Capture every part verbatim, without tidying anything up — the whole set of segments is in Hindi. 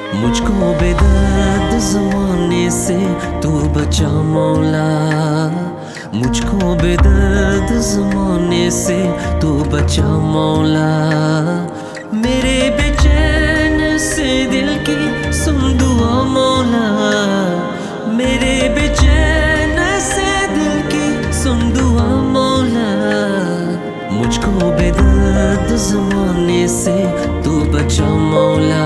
मुझको बेदर्द ज़माने से तू बचा मौला। मुझको बेदर्द ज़माने से तू बचा मौला। मेरे बेचैन से दिल की सुन दुआ मौला। मेरे बेचैन से दिल की सुन दुआ मौला। मुझको बेदर्द ज़माने से तू बचा मौला।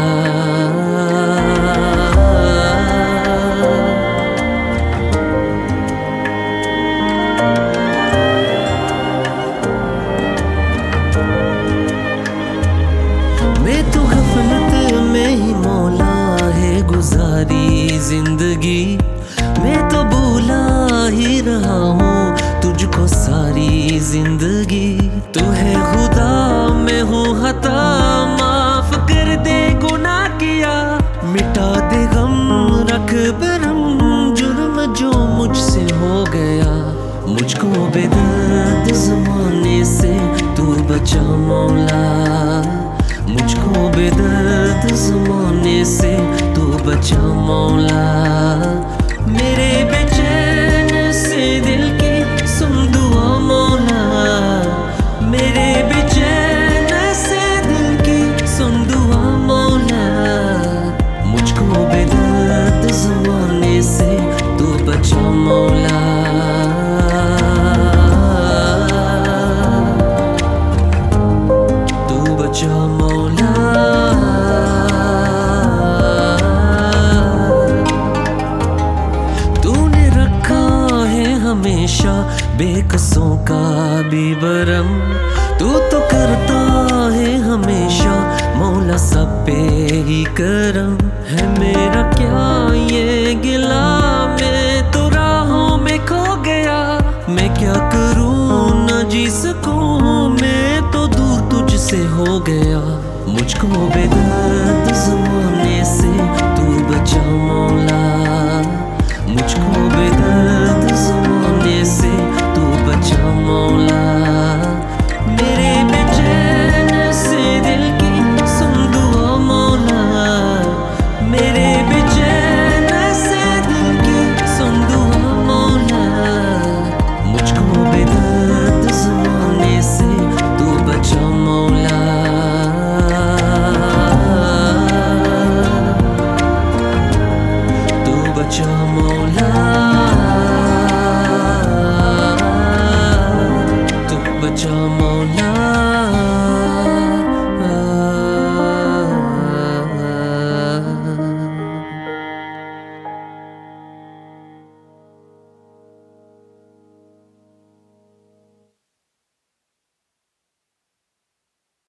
मैं तो गफलत में ही मौला है गुजारी जिंदगी। मैं तो भूला ही रहा हूँ तुझको सारी जिंदगी। तू है खुदा मैं हूँ खता, माफ कर दे गुनाह किया। मिटा दे गम रख बरम जुर्म जो मुझसे हो गया। मुझको बेदर्द ज़माने से तू बचा मौला। मुझको बेदर्द ज़माने से तू बचा मौला। मेरे बेचैन से दिल की सुन दुआ मौला। मेरे बेचैन से दिल की सुन दुआ मौला। मुझको बेदर्द ज़माने से तू बचा मौला। तू बचा मौला। तूने रखा है हमेशा बेकसों का भी बरम। तू तो करता है हमेशा मौला सब पे ही करम। है मेरा क्या ये गिला, मैं तो राहों में खो गया। मैं क्या करूं न जी सकूं, मैं तो दूर तुझसे हो गया। मुझको बेदर्द